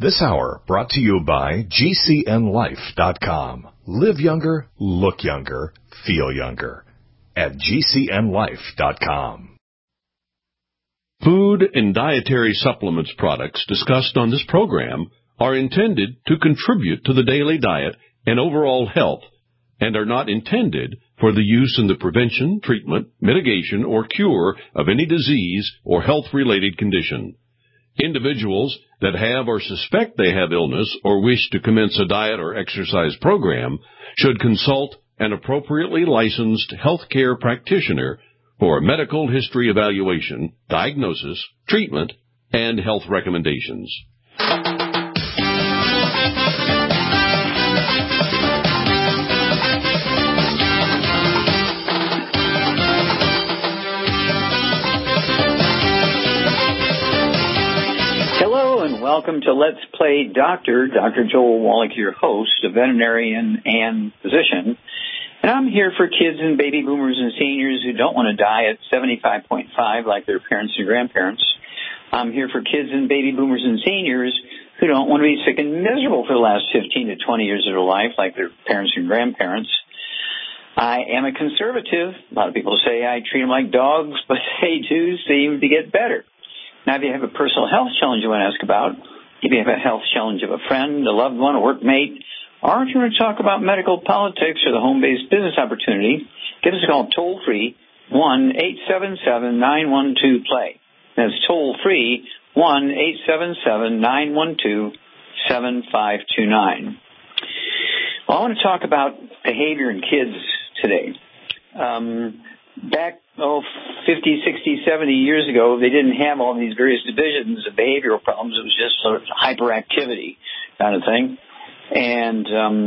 This hour brought to you by GCNLife.com. Live younger, look younger, feel younger at GCNLife.com. Food and dietary supplements products discussed on this program are intended to contribute to the daily diet and overall health and are not intended for the use in the prevention, treatment, mitigation, or cure of any disease or health-related condition. Individuals that have or suspect they have illness or wish to commence a diet or exercise program should consult an appropriately licensed healthcare practitioner for a medical history evaluation, diagnosis, treatment, and health recommendations. Welcome to Let's Play Doctor. Dr. Joel Wallach, your host, a veterinarian and physician. And I'm here for kids and baby boomers and seniors who don't want to die at 75.5 like their parents and grandparents. I'm here for kids and baby boomers and seniors who don't want to be sick and miserable for the last 15 to 20 years of their life like their parents and grandparents. I am a conservative. A lot of people say I treat them like dogs, but they do seem to get better. Now, if you have a personal health challenge you want to ask about, if you have a health challenge of a friend, a loved one, a workmate, or if you want to talk about medical politics or the home-based business opportunity, give us a call toll-free, 1-877-912-PLAY. That's toll-free, 1-877-912-7529. Well, I want to talk about behavior in kids today. Back 50, 60, 70 years ago, they didn't have all these various divisions of behavioral problems. It was just sort of hyperactivity kind of thing. And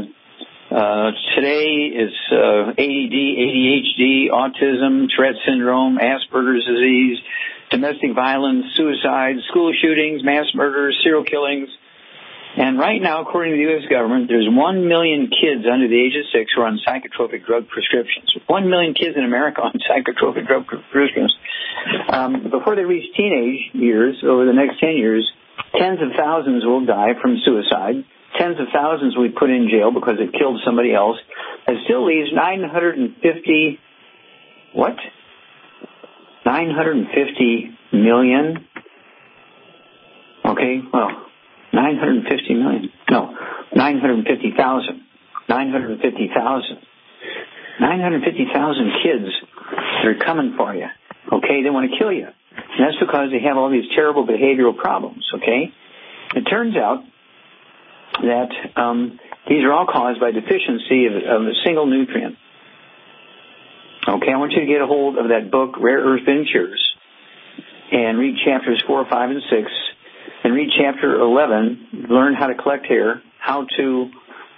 today it's ADD, ADHD, autism, Tourette syndrome, Asperger's disease, domestic violence, suicide, school shootings, mass murders, serial killings. And right now, according to the U.S. government, there's 1 million kids under the age of 6 who are on psychotropic drug prescriptions. 1 million kids in America on psychotropic drug prescriptions. Before they reach teenage years, over the next 10 years, tens of thousands will die from suicide. Tens of thousands will be put in jail because they've killed somebody else. It still leaves 950 million? Okay, well, 950 million. No, 950,000. 950,000. 950,000 kids that are coming for you. Okay, they want to kill you. And that's because they have all these terrible behavioral problems, okay? It turns out that these are all caused by deficiency of a single nutrient. Okay, I want you to get a hold of that book, Rare Earth Ventures, and read chapters 4, 5, and 6. And read chapter 11, learn how to collect hair, how to,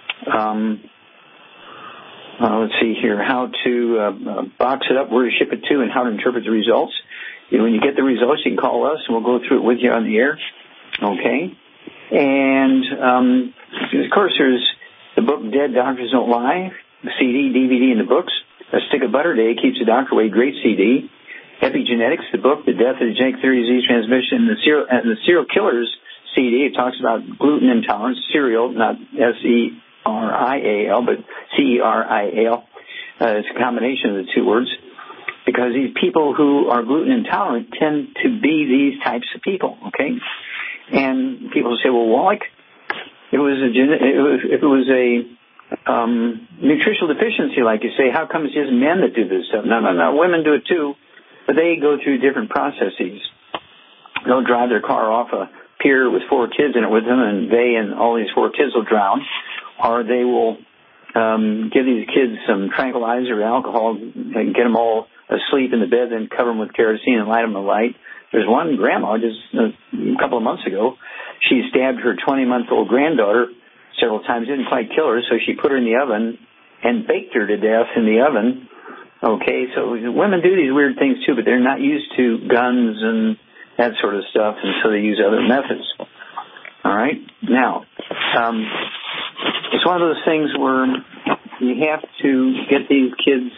how to box it up, where to ship it to, and how to interpret the results. When you get the results, you can call us, and we'll go through it with you on the air. Okay? And, of course, there's the book Dead Doctors Don't Lie, the CD, DVD, and the books. A Stick of Butter Day Keeps the Doctor Away, great CD. Epigenetics, the book, The Death of the Genetic Theory of Disease Transmission, and the Serial Killers CD. It talks about gluten intolerance, cereal, not S-E-R-I-A-L, but C-E-R-I-A-L. It's a combination of the two words, because these people who are gluten intolerant tend to be these types of people, okay? And people say, well, Wallach, if it was a nutritional deficiency, like you say, how come it's just men that do this stuff? No, women do it too. But they go through different processes. They'll drive their car off a pier with 4 kids in it with them, and they and all these 4 kids will drown. Or they will give these kids some tranquilizer or alcohol and get them all asleep in the bed, then cover them with kerosene and light them a light. There's one grandma just a couple of months ago. She stabbed her 20-month-old granddaughter several times. Didn't quite kill her, so she put her in the oven and baked her to death in the oven. Okay, so women do these weird things too, but they're not used to guns and that sort of stuff, and so they use other methods. All right? Now, it's one of those things where you have to get these kids,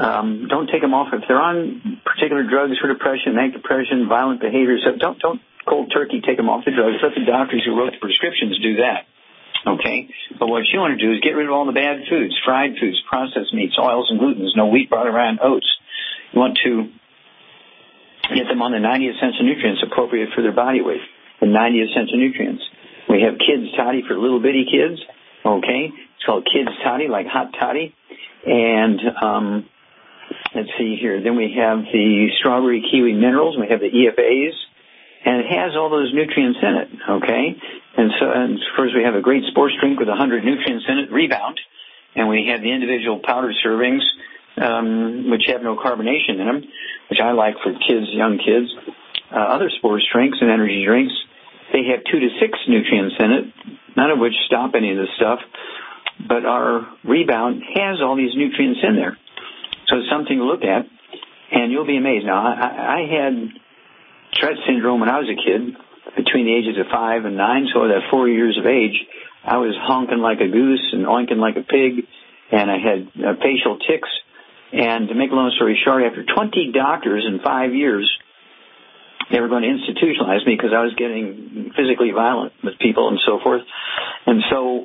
don't take them off. If they're on particular drugs for depression, manic depression, violent behavior, so don't cold turkey, take them off the drugs. Let the doctors who wrote the prescriptions do that. Okay? But what you want to do is get rid of all the bad foods, fried foods, processed meats, oils, and glutens, no wheat, brought around oats. You want to get them on the 90 essential nutrients appropriate for their body weight, the 90 essential nutrients. We have Kids Toddy for little bitty kids. Okay? It's called Kids Toddy, like hot toddy. And let's see here. Then we have the strawberry kiwi minerals. We have the EFAs. And it has all those nutrients in it, okay? And first we have a great sports drink with 100 nutrients in it, Rebound. And we have the individual powder servings, which have no carbonation in them, which I like for kids, young kids. Other sports drinks and energy drinks, they have 2 to 6 nutrients in it, none of which stop any of this stuff. But our Rebound has all these nutrients in there. So it's something to look at, and you'll be amazed. Now, I had Tourette syndrome when I was a kid, between the ages of 5 and 9, so at 4 years of age, I was honking like a goose and oinking like a pig, and I had facial tics. And to make a long story short, after 20 doctors in 5 years, they were going to institutionalize me because I was getting physically violent with people and so forth. And so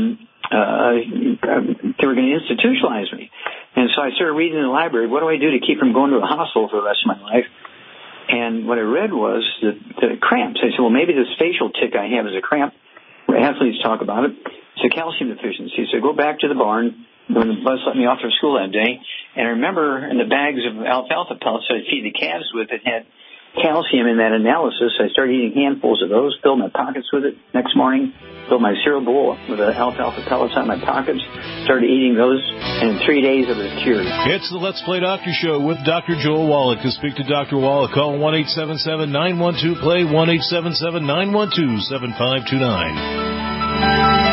they were going to institutionalize me. And so I started reading in the library, what do I do to keep from going to a hospital for the rest of my life? And what I read was the cramps. I said, well, maybe this facial tic I have is a cramp. Athletes talk about it. It's a calcium deficiency. So I go back to the barn when the bus let me off from school that day. And I remember in the bags of alfalfa pellets I'd feed the calves with, it had calcium in that analysis. I started eating handfuls of those, filled my pockets with it. Next morning, filled my cereal bowl with the alfalfa pellets on my pockets, started eating those, and in 3 days I was cured. It's the Let's Play Doctor Show with Dr. Joel Wallach. To speak to Dr. Wallach, call 1-877-912-PLAY, 1-877-912-7529.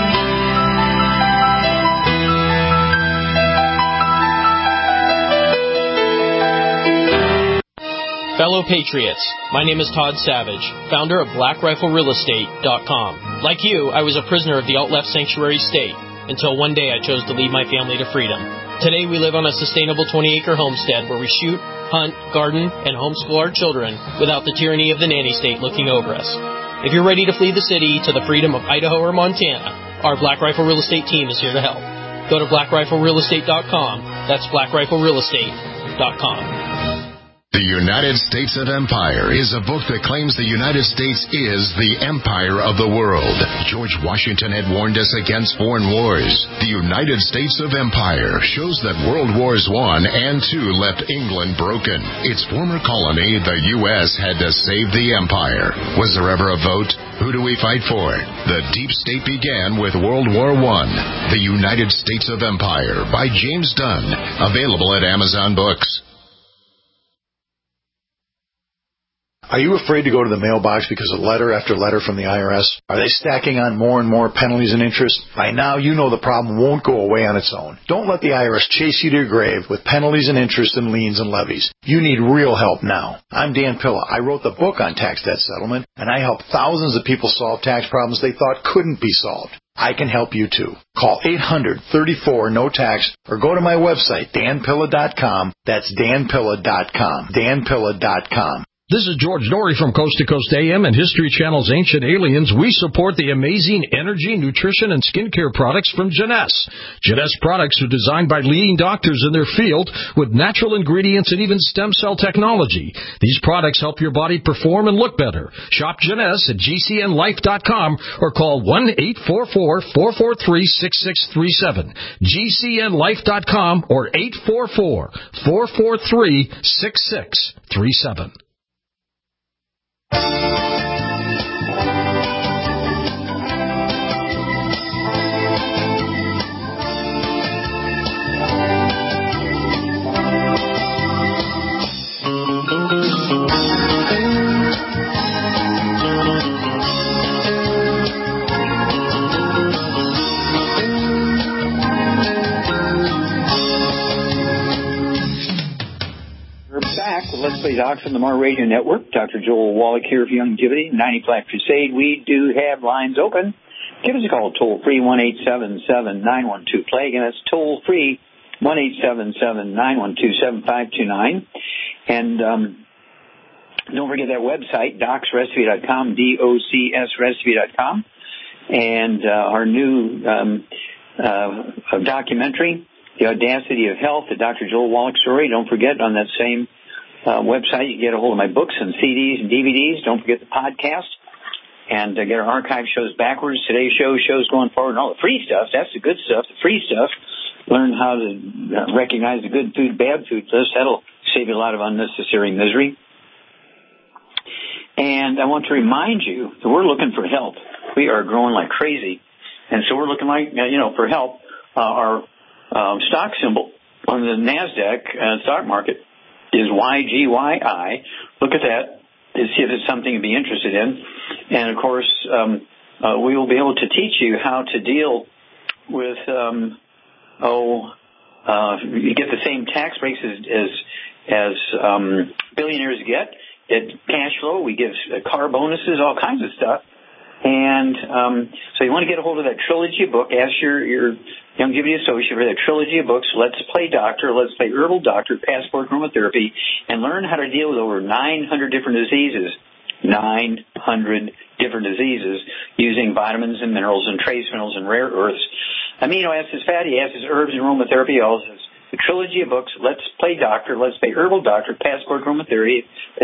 Fellow Patriots, my name is Todd Savage, founder of BlackRifleRealEstate.com. Like you, I was a prisoner of the alt-left sanctuary state until one day I chose to lead my family to freedom. Today we live on a sustainable 20-acre homestead where we shoot, hunt, garden, and homeschool our children without the tyranny of the nanny state looking over us. If you're ready to flee the city to the freedom of Idaho or Montana, our Black Rifle Real Estate team is here to help. Go to BlackRifleRealEstate.com. That's BlackRifleRealEstate.com. The United States of Empire is a book that claims the United States is the empire of the world. George Washington had warned us against foreign wars. The United States of Empire shows that World Wars I and II left England broken. Its former colony, the U.S., had to save the empire. Was there ever a vote? Who do we fight for? The deep state began with World War I. The United States of Empire by James Dunn. Available at Amazon Books. Are you afraid to go to the mailbox because of letter after letter from the IRS? Are they stacking on more and more penalties and interest? By now, you know the problem won't go away on its own. Don't let the IRS chase you to your grave with penalties and interest and liens and levies. You need real help now. I'm Dan Pilla. I wrote the book on tax debt settlement, and I help thousands of people solve tax problems they thought couldn't be solved. I can help you too. Call 800-34-NO-TAX or go to my website, danpilla.com. That's danpilla.com. danpilla.com. This is George Norrie from Coast to Coast AM and History Channel's Ancient Aliens. We support the amazing energy, nutrition, and skincare products from Jeunesse. Jeunesse products are designed by leading doctors in their field with natural ingredients and even stem cell technology. These products help your body perform and look better. Shop Jeunesse at GCNLife.com or call 1-844-443-6637. GCNLife.com or 844-443-6637. Let's Play Docs on the Mar Radio Network. Dr. Joel Wallach here for Youngevity, 90 Black Crusade. We do have lines open. Give us a call toll-free, 1-877-912-PLAY. Again, that's toll-free, 1-877-912-7529. And Don't forget that website, docsrecipe.com, DOCSrecipe.com, and our new documentary, The Audacity of Health, the Dr. Joel Wallach story. Don't forget, on that same website, you can get a hold of my books and CDs and DVDs. Don't forget the podcast. And get our archive shows backwards, today's shows going forward, and all the free stuff. That's the good stuff, the free stuff. Learn how to recognize the good food, bad food list. That'll save you a lot of unnecessary misery. And I want to remind you that we're looking for help. We are growing like crazy. And so we're looking like, for help. Our stock symbol on the NASDAQ stock market is YGYI. Look at that to see if it's something you'd be interested in. And, of course, we will be able to teach you how to deal with, you get the same tax breaks as billionaires get. Cash flow, we give car bonuses, all kinds of stuff. And so you want to get a hold of that trilogy book. Ask your Youngevity associate for that trilogy of books, Let's Play Doctor, Let's Play Herbal Doctor, Passport Aromatherapy, and learn how to deal with over 900 different diseases. 900 different diseases using vitamins and minerals and trace minerals and rare earths, amino acids, fatty acids, herbs, and aromatherapy. All this. The trilogy of books, Let's Play Doctor, Let's Play Herbal Doctor, Passport Aromatherapy,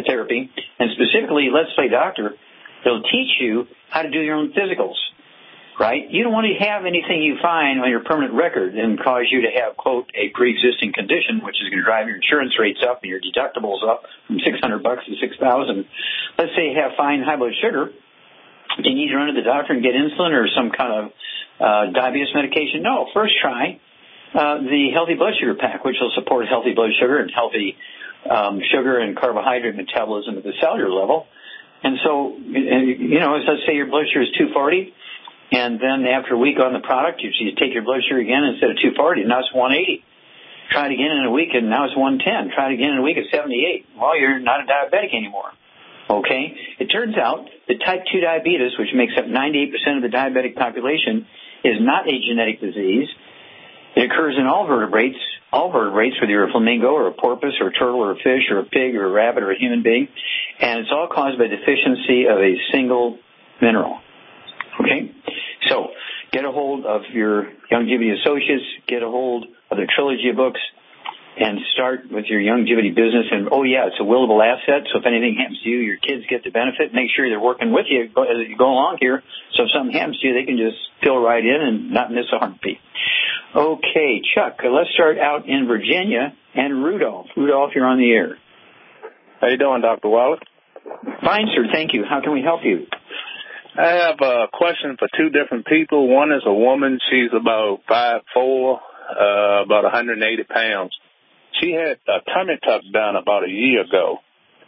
and specifically Let's Play Doctor. It'll teach you how to do your own physicals, right? You don't want to have anything you find on your permanent record and cause you to have, quote, a pre-existing condition, which is going to drive your insurance rates up and your deductibles up from $600 to $6,000. Let's say you have fine high blood sugar. Do you need to run to the doctor and get insulin or some kind of diabetes medication? No. First try the Healthy Blood Sugar Pack, which will support healthy blood sugar and healthy sugar and carbohydrate metabolism at the cellular level. And so, let's say your blood sugar is 240, and then after a week on the product, you take your blood sugar again, instead of 240, now it's 180. Try it again in a week, and now it's 110. Try it again in a week, it's 78. Well, you're not a diabetic anymore. Okay? It turns out that type 2 diabetes, which makes up 98% of the diabetic population, is not a genetic disease. It occurs in all vertebrates, whether you're a flamingo or a porpoise or a turtle or a fish or a pig or a rabbit or a human being, and it's all caused by deficiency of a single mineral. Okay? So, get a hold of your Youngevity associates, get a hold of the trilogy of books, and start with your Youngevity business. And, it's a willable asset, so if anything happens to you, your kids get the benefit. Make sure they're working with you as you go along here, so if something happens to you, they can just fill right in and not miss a heartbeat. Okay, Chuck, let's start out in Virginia, and Rudolph. Rudolph, you're on the air. How you doing, Dr. Wallace? Fine, sir, thank you. How can we help you? I have a question for two different people. One is a woman. She's about 5'4", about 180 pounds. She had a tummy tuck done about a year ago,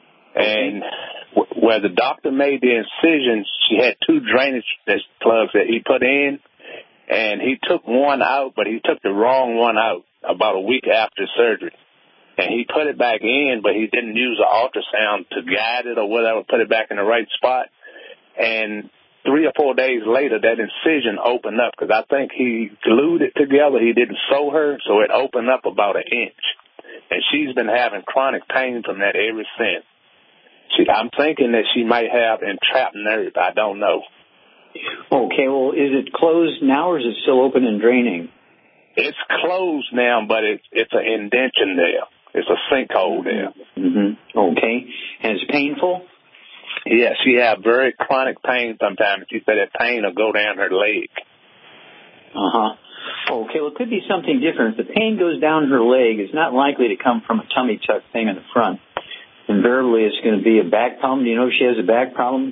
and where the doctor made the incision, she had two drainage plugs that he put in, and he took one out, but he took the wrong one out about a week after surgery. And he put it back in, but he didn't use an ultrasound to guide it or whatever, put it back in the right spot. And 3 or 4 days later, that incision opened up because I think he glued it together. He didn't sew her, so it opened up about 1 inch. And she's been having chronic pain from that ever since. I'm thinking that she might have entrapped nerve. I don't know. Okay, well, is it closed now or is it still open and draining? It's closed now, but it's an indention there. It's a sinkhole there. Mm-hmm. Okay. And it's painful? Yeah, she has very chronic pain sometimes. She said that pain will go down her leg. Uh-huh. Okay, well, it could be something different. If the pain goes down her leg, it's not likely to come from a tummy tuck thing in the front. Invariably, it's going to be a back problem. Do you know if she has a back problem?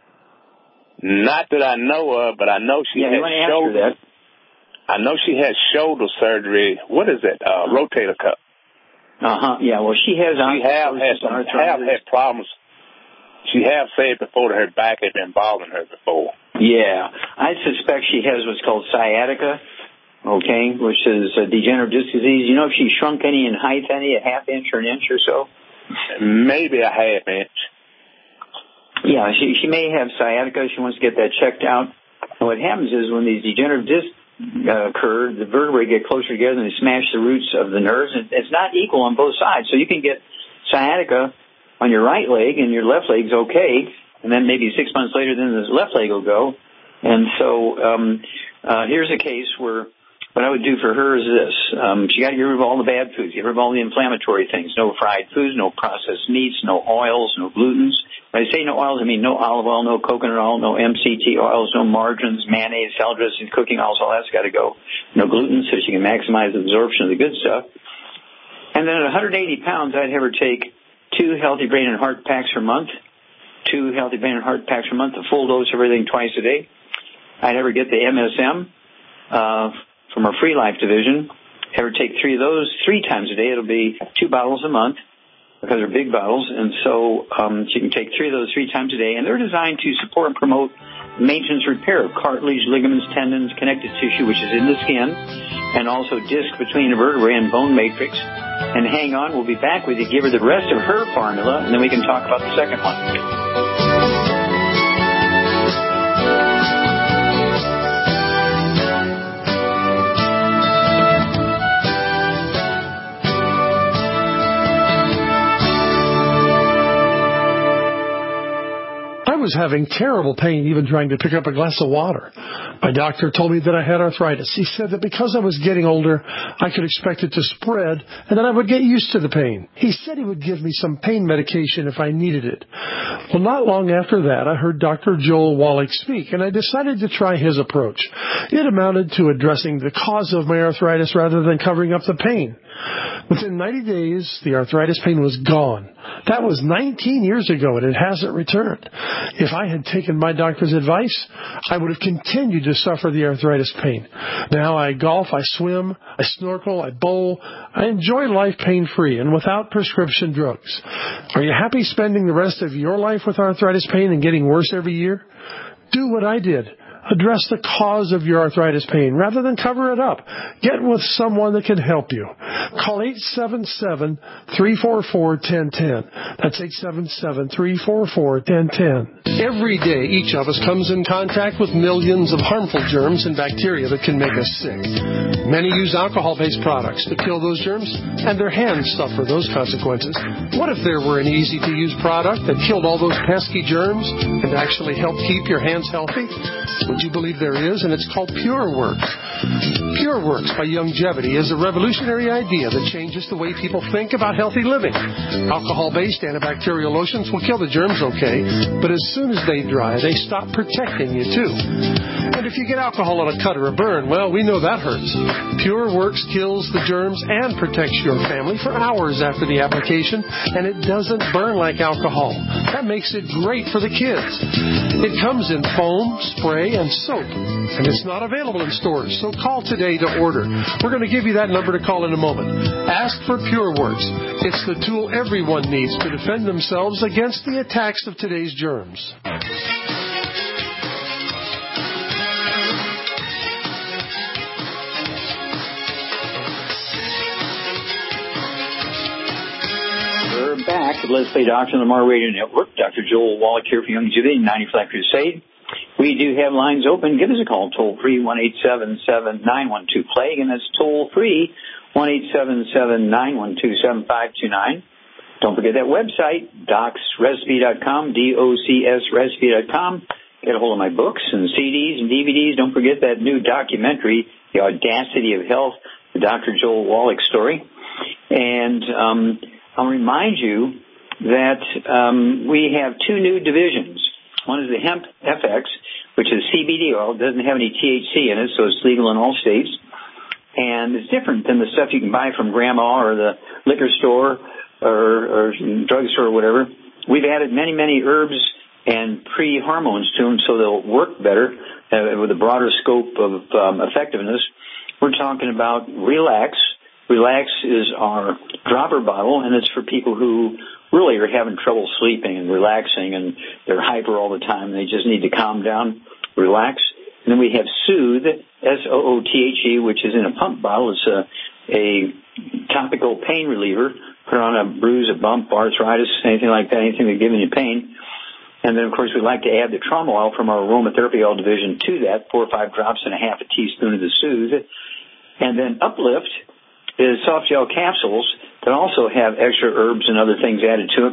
Not that I know of, but I know she has shoulder. I know she has shoulder surgery. What is it? Rotator cuff. Uh-huh. Yeah, well, she has had problems. She has said before that her back had been bothering her before. Yeah. I suspect she has what's called sciatica, okay, which is a degenerative disc disease. You know if she shrunk any in height, a half inch or an inch or so? Maybe a half inch. Yeah, she may have sciatica. She wants to get that checked out. And what happens is when these degenerative discs occur, the vertebrae get closer together and they smash the roots of the nerves. And it's not equal on both sides. So you can get sciatica on your right leg, and your left leg's okay. And then maybe 6 months later, then the left leg will go. And so here's a case where what I would do for her is this. She got to get rid of all the bad foods, get rid of all the inflammatory things. No fried foods, no processed meats, no oils, no glutens. When I say no oils, I mean no olive oil, no coconut oil, no MCT oils, no margarines, mayonnaise, salad dressing, cooking oils, all that's got to go. No gluten, so she can maximize the absorption of the good stuff. And then at 180 pounds, I'd have her take 2 healthy brain and heart packs per month, 2 healthy brain and heart packs per month, a full dose of everything twice a day. I'd have her get the MSM from our Free Life division. Have her take 3 of those 3 times a day. It'll be 2 bottles a month because they're big bottles. And so she can take 3 of those 3 times a day. And they're designed to support and promote maintenance repair of cartilage, ligaments, tendons, connective tissue, which is in the skin, and also disc between the vertebrae and bone matrix. And hang on, we'll be back with you. Give her the rest of her formula, and then we can talk about the second one. I was having terrible pain even trying to pick up a glass of water. My doctor told me that I had arthritis. He said that because I was getting older, I could expect it to spread and that I would get used to the pain. He said he would give me some pain medication if I needed it. Well, not long after that, I heard Dr. Joel Wallach speak, and I decided to try his approach. It amounted to addressing the cause of my arthritis rather than covering up the pain. Within 90 days, the arthritis pain was gone. That was 19 years ago, and it hasn't returned. If I had taken my doctor's advice, I would have continued to suffer the arthritis pain. Now I golf, I swim, I snorkel, I bowl. I enjoy life pain-free and without prescription drugs. Are you happy spending the rest of your life with arthritis pain and getting worse every year? Do what I did. Address the cause of your arthritis pain rather than cover it up. Get with someone that can help you. Call 877-344-1010. That's 877-344-1010. Every day, each of us comes in contact with millions of harmful germs and bacteria that can make us sick. Many use alcohol-based products to kill those germs, and their hands suffer those consequences. What if there were an easy-to-use product that killed all those pesky germs and actually helped keep your hands healthy? Would you believe there is? And it's called PureWorks. PureWorks by Youngevity is a revolutionary idea that changes the way people think about healthy living. Alcohol-based antibacterial lotions will kill the germs okay, but as soon as they dry, they stop protecting you too. And if you get alcohol on a cut or a burn, well, we know that hurts. PureWorks kills the germs and protects your family for hours after the application, and it doesn't burn like alcohol. That makes it great for the kids. It comes in foam, spray, and soap, and it's not available in stores, so call today to order. We're going to give you that number to call in a moment. Ask for PureWorks. It's the tool everyone needs to defend themselves against the attacks of today's germs. We're back at Let's Play Doctor on the Mar Radio Network. Dr. Joel Wallach here for Youngevity, 90 Flat Crusade. We do have lines open. Give us a call, toll-free, 1-877-912-PLAGUE, and that's toll-free, 1-877-912-7529. Don't forget that website, docsrecipe.com, DOCSrecipe.com. Get a hold of my books and CDs and DVDs. Don't forget that new documentary, The Audacity of Health, the Dr. Joel Wallach story. And I'll remind you that we have 2 new divisions. One is the Hemp FX, which is CBD oil. It doesn't have any THC in it, so it's legal in all states. And it's different than the stuff you can buy from Grandma or the liquor store or drugstore or whatever. We've added many, many herbs and pre-hormones to them so they'll work better with a broader scope of effectiveness. We're talking about Relax. Relax is our dropper bottle, and it's for people who really are having trouble sleeping and relaxing, and they're hyper all the time. They just need to calm down, relax. And then we have Soothe, S-O-O-T-H-E, which is in a pump bottle. It's a topical pain reliever. Put on a bruise, a bump, arthritis, anything like that, anything that's giving you pain. And then, of course, we'd like to add the trauma oil from our aromatherapy oil division to that, 4 or 5 drops and a half a teaspoon of the Soothe. And then Uplift is soft gel capsules that also have extra herbs and other things added to it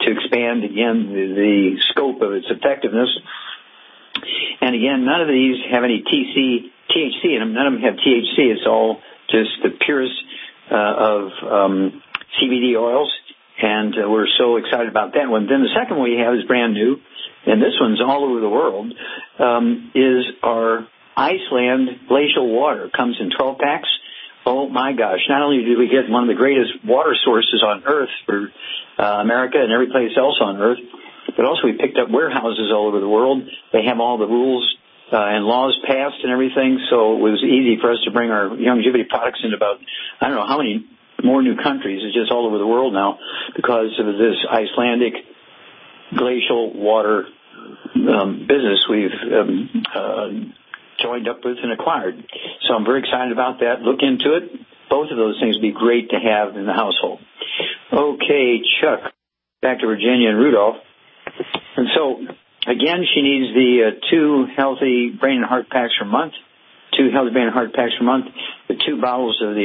to expand, again, the scope of its effectiveness. And again, none of these have any THC in them. None of them have THC. It's all just the purest of CBD oils, and we're so excited about that one. Then the second one we have is brand new, and this one's all over the world, is our Iceland glacial water. Comes in 12 packs. Oh, my gosh. Not only do we get one of the greatest water sources on Earth for America and every place else on Earth, but also we picked up warehouses all over the world. They have all the rules and laws passed and everything, so it was easy for us to bring our longevity products into about, I don't know how many more new countries. It's just all over the world now because of this Icelandic glacial water business we've joined up with and acquired. So I'm very excited about that. Look into it. Both of those things would be great to have in the household. Okay, Chuck, back to Virginia and Rudolph. And so, again, she needs the 2 healthy brain and heart packs per month, 2 healthy brain and heart packs per month, the 2 bottles of the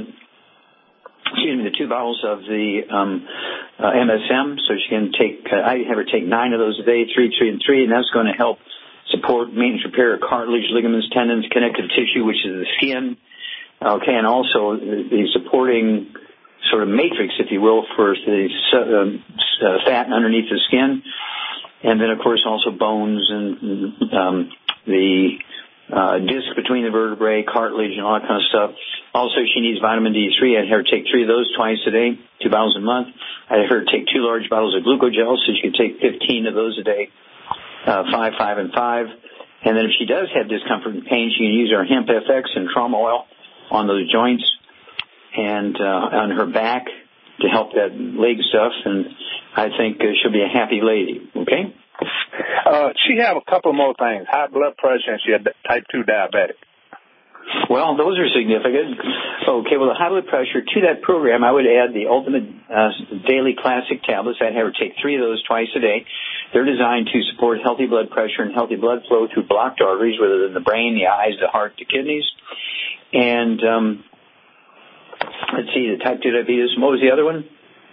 the 2 bottles of the MSM, so she can take, I have her take 9 of those a day, 3, 3, and 3, and that's going to help support maintenance, repair of cartilage, ligaments, tendons, connective tissue, which is the skin. Okay, and also the supporting sort of matrix, if you will, for the fat underneath the skin. And then, of course, also bones and the disc between the vertebrae, cartilage, and all that kind of stuff. Also, she needs vitamin D3. I had her take 3 of those twice a day, 2 bottles a month. I had her take 2 large bottles of glucogel, so she can take 15 of those a day, 5, 5, and 5. And then if she does have discomfort and pain, she can use our Hemp FX and trauma oil on those joints and on her back to help that leg stuff. And I think she'll be a happy lady, okay? She have a couple more things, high blood pressure, and she had type 2 diabetic. Well, those are significant. Okay, well, the high blood pressure, to that program, I would add the Ultimate Daily Classic tablets. I'd have her take 3 of those twice a day. They're designed to support healthy blood pressure and healthy blood flow through blocked arteries, whether in the brain, the eyes, the heart, the kidneys. And let's see, the type 2 diabetes. What was the other one?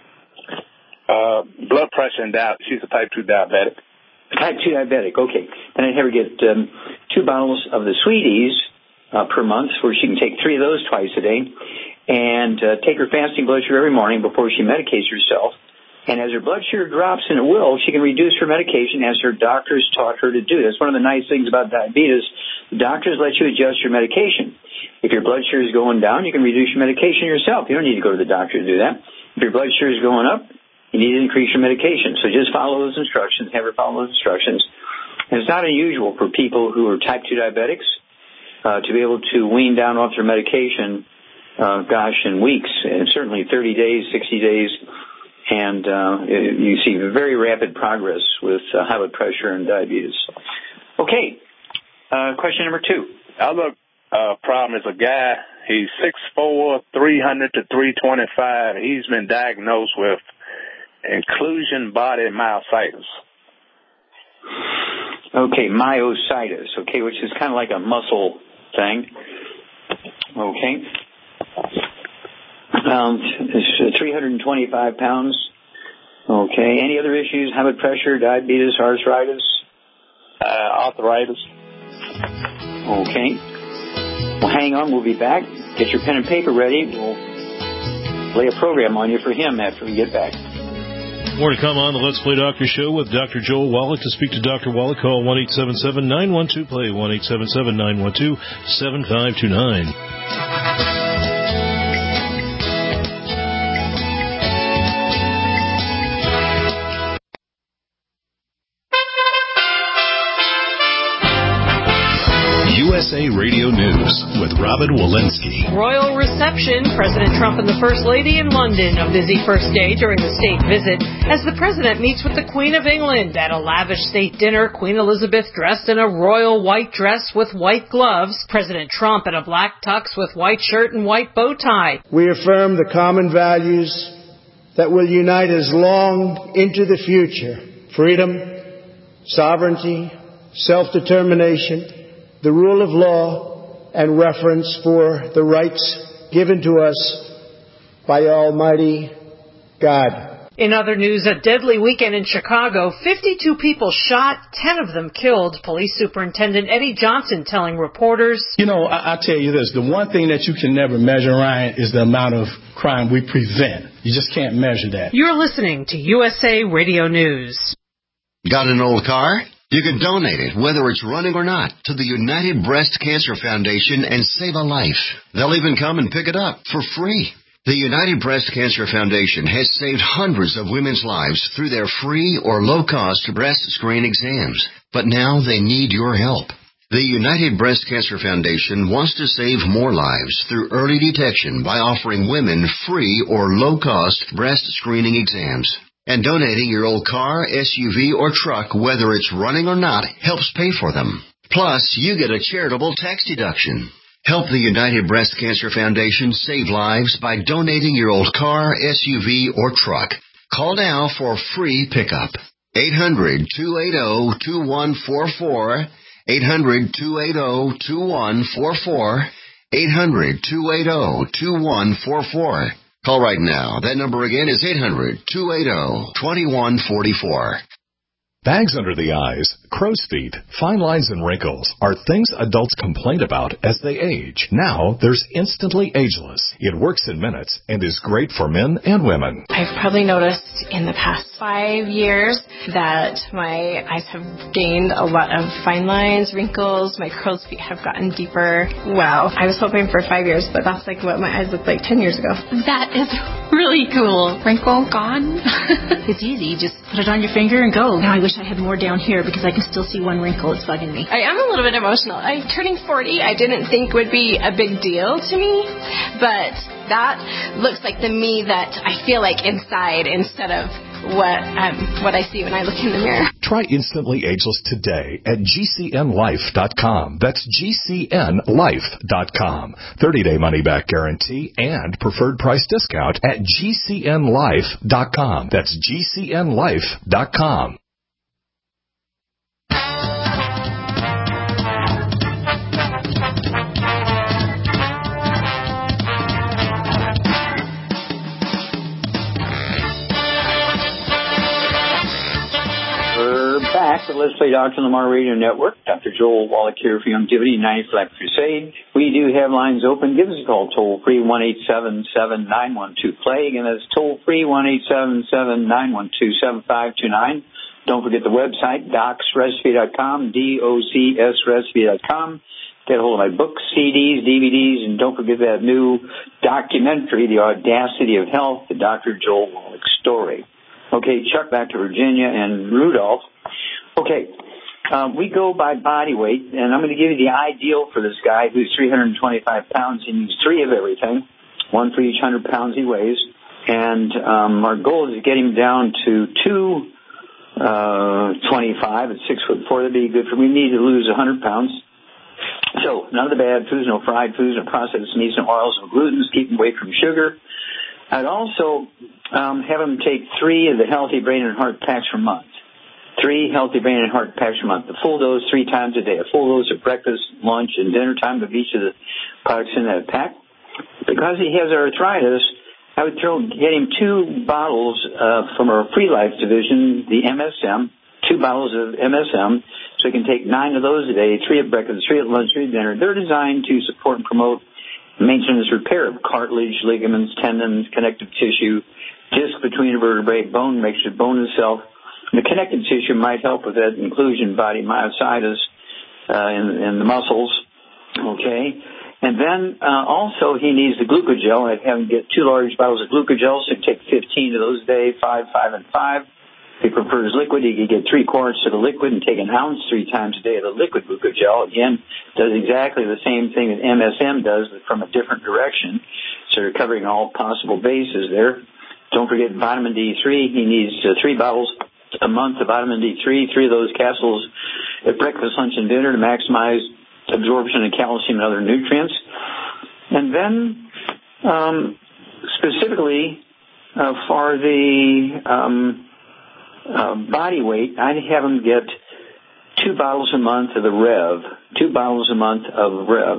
Blood pressure and diabetes. She's a type 2 diabetic. Type 2 diabetic, okay. Then I'd have her get 2 bottles of the Sweeties per month, where she can take 3 of those twice a day, and take her fasting blood sugar every morning before she medicates herself. And as her blood sugar drops, and it will, she can reduce her medication as her doctors taught her to do. That's one of the nice things about diabetes. The doctors let you adjust your medication. If your blood sugar is going down, you can reduce your medication yourself. You don't need to go to the doctor to do that. If your blood sugar is going up, you need to increase your medication. So just follow those instructions, have her follow those instructions. And it's not unusual for people who are type 2 diabetics to be able to wean down off their medication, in weeks, and certainly 30 days, 60 days. And you see very rapid progress with high blood pressure and diabetes. Okay, question number 2. Other problem is a guy, he's 6'4", 300 to 325. He's been diagnosed with inclusion body myositis. Okay, myositis, okay, which is kind of like a muscle thing. Okay. 325 pounds. Okay. Any other issues? High blood pressure, diabetes, arthritis? Arthritis. Okay. Well, hang on. We'll be back. Get your pen and paper ready. We'll lay a program on you for him after we get back. More to come on the Let's Play Doctor show with Dr. Joel Wallach. To speak to Dr. Wallach, call 1-877-912-PLAY, 1-877-912-7529. USA Radio News with Robin Walensky. Royal reception. President Trump and the First Lady in London. A busy first day during the state visit as the president meets with the Queen of England at a lavish state dinner. Queen Elizabeth dressed in a royal white dress with white gloves. President Trump in a black tux with white shirt and white bow tie. We affirm the common values that will unite us long into the future. Freedom, sovereignty, self-determination, the rule of law, and reverence for the rights given to us by Almighty God. In other news, a deadly weekend in Chicago, 52 people shot, 10 of them killed. Police Superintendent Eddie Johnson telling reporters, I tell you this, the one thing that you can never measure, Ryan, is the amount of crime we prevent. You just can't measure that. You're listening to USA Radio News. Got an old car? You can donate it, whether it's running or not, to the United Breast Cancer Foundation and save a life. They'll even come and pick it up for free. The United Breast Cancer Foundation has saved hundreds of women's lives through their free or low-cost breast screen exams. But now they need your help. The United Breast Cancer Foundation wants to save more lives through early detection by offering women free or low-cost breast screening exams. And donating your old car, SUV, or truck, whether it's running or not, helps pay for them. Plus, you get a charitable tax deduction. Help the United Breast Cancer Foundation save lives by donating your old car, SUV, or truck. Call now for free pickup. 800-280-2144. 800-280-2144. 800-280-2144. Call right now. That number again is 800-280-2144. Bags under the eyes, crow's feet, fine lines and wrinkles are things adults complain about as they age. Now, there's Instantly Ageless. It works in minutes and is great for men and women. I've probably noticed in the past 5 years that my eyes have gained a lot of fine lines, wrinkles, my crow's feet have gotten deeper. Wow. I was hoping for 5 years, but that's like what my eyes looked like 10 years ago. That is really cool. Wrinkle gone. It's easy. Just put it on your finger and go. Now I wish I had more down here because I can still see one wrinkle. It's bugging me. I am a little bit emotional. I'm turning 40. I didn't think would be a big deal to me, but that looks like the me that I feel like inside instead of what I see when I look in the mirror. Try Instantly Ageless today at GCNLife.com. That's GCNLife.com. 30-day money-back guarantee and preferred price discount at GCNLife.com. That's GCNLife.com. Back to Let's Play Dr. Lamar Radio Network. Dr. Joel Wallach here for Longevity 95 Life Crusade. We do have lines open. Give us a call toll-free, 1-877-912-PLAY. Again, that's toll-free, 1-877-912-7529. Don't forget the website, docsrecipe.com, DOCSrecipe.com. Get a hold of my books, CDs, DVDs, and don't forget that new documentary, The Audacity of Health, the Dr. Joel Wallach story. Okay, Chuck, back to Virginia and Rudolph. Okay, we go by body weight, and I'm going to give you the ideal for this guy who's 325 pounds. He needs 3 of everything, 1 for each 100 pounds he weighs. And our goal is to get him down to 225 at 6'4". That'd be good for me. We need to lose 100 pounds. So none of the bad foods, no fried foods, no processed meats, no oils, no glutens. Keep him away from sugar. I'd also have him take 3 of the Healthy Brain and Heart packs per month. 3 Healthy Brain and Heart packs per month. The full dose 3 times a day. A full dose at breakfast, lunch, and dinner time of each of the products in that pack. Because he has arthritis, I would get him 2 bottles from our Free Life division, the MSM, 2 bottles of MSM, so he can take 9 of those a day, 3 at breakfast, 3 at lunch, 3 at dinner. They're designed to support and promote maintenance repair of cartilage, ligaments, tendons, connective tissue, disc between the vertebrae, bone mixture, bone itself. The connective tissue might help with that inclusion body myositis in the muscles. Okay. And then also he needs the glucogel. I'd have him get 2 large bottles of glucogel, so he'd take 15 of those a day, 5, 5, and 5. If he prefers liquid, he could get 3 quarts of the liquid and take an ounce 3 times a day of the liquid glucogel. Again, does exactly the same thing that MSM does, but from a different direction. So you're covering all possible bases there. Don't forget vitamin D3. He needs 3 bottles a month of vitamin D3, 3 of those capsules at breakfast, lunch, and dinner to maximize absorption of calcium and other nutrients. And then specifically for the body weight, I'd have him get 2 bottles a month of the Rev, 2 bottles a month of Rev.